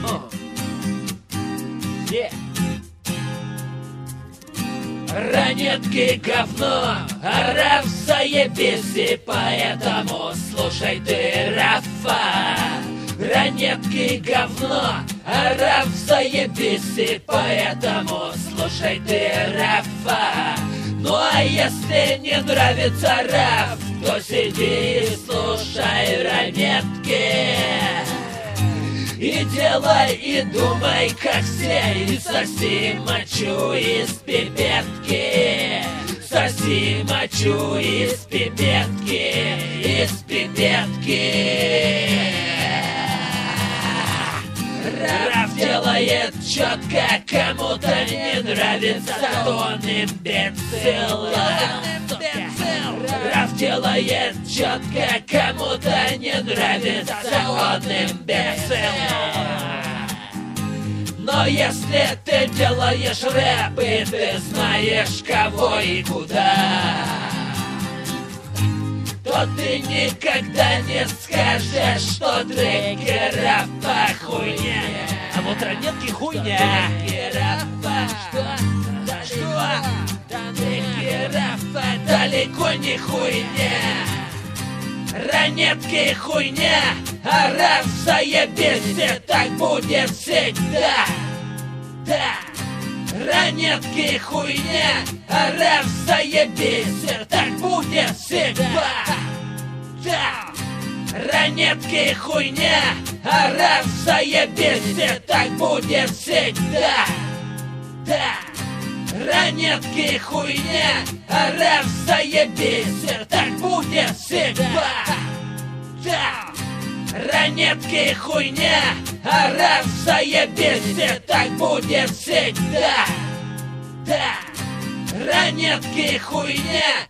Ранетки говно, а раф заебись, и поэтому слушай ты Рафа. Ранетки говно, а раф заебись, и поэтому слушай ты Рафа. Ну а если не нравится раф, то сиди и слушай ранетки. И делай, и думай, как все, и соси мочу из пипетки. Соси мочу из пипетки, из пипетки. Раф делает четко, кому-то не нравится, он имбецил. Раф делает четко, кому-то не нравится, он имбецил. Но если ты делаешь рэп, и ты знаешь, кого и куда, то ты никогда не скажешь, что треки рафа хуйня. А вот ранетки хуйня. Треки рафа, что? Треки рафа далеко не хуйня. Ранетки хуйня, а раф заебись, и так будет всегда. Да. Ранетки хуйня, а раф заебись, и так будет всегда. Да. Ранетки хуйня, а раф заебись, и так будет всегда. Да. Ранетки хуйня, а раф заебись, и так будет всегда. Да. Ранетки хуйня, а раф заебись, и так будет всегда. Да. Ранетки хуйня,